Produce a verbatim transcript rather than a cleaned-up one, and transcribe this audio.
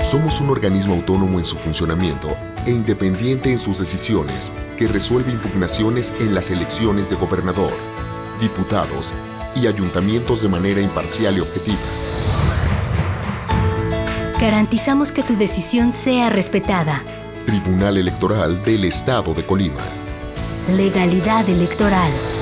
Somos un organismo autónomo en su funcionamiento e independiente en sus decisiones que resuelve impugnaciones en las elecciones de gobernador, diputados y ayuntamientos de manera imparcial y objetiva. Garantizamos que tu decisión sea respetada. Tribunal Electoral del Estado de Colima. Legalidad electoral.